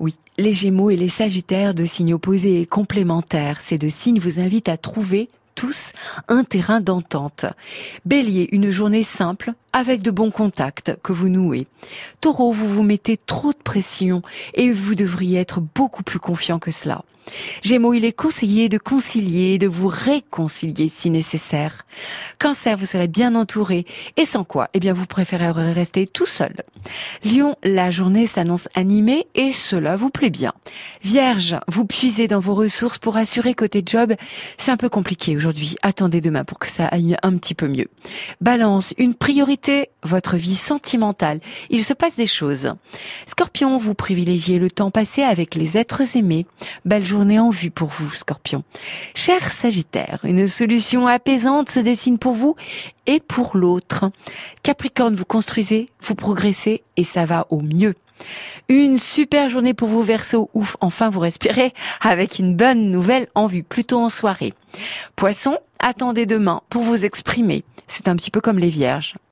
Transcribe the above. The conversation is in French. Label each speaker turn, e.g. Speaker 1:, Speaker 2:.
Speaker 1: Oui, les Gémeaux et les Sagittaires, de signes opposés et complémentaires, ces deux signes vous invitent à trouver tous un terrain d'entente. Bélier, une journée simple avec de bons contacts que vous nouez. Taureau, vous vous mettez trop de pression et vous devriez être beaucoup plus confiant que cela. Gémeaux, il est conseillé de concilier, de vous réconcilier si nécessaire. Cancer, vous serez bien entouré et sans quoi, vous préférerez rester tout seul. Lion, la journée s'annonce animée et cela vous plaît bien. Vierge, vous puisez dans vos ressources pour assurer côté job. C'est un peu compliqué aujourd'hui. Attendez demain pour que ça aille un petit peu mieux. Balance, une priorité, votre vie sentimentale. Il se passe des choses. Scorpion, vous privilégiez le temps passé avec les êtres aimés. Belle journée en vue pour vous, Scorpion. Cher Sagittaire, une solution apaisante se dessine pour vous et pour l'autre. Capricorne, vous construisez, vous progressez et ça va au mieux. Une super journée pour vous, Verseau. Ouf, enfin vous respirez avec une bonne nouvelle en vue, plutôt en soirée. Poisson, attendez demain pour vous exprimer. C'est un petit peu comme les Vierges.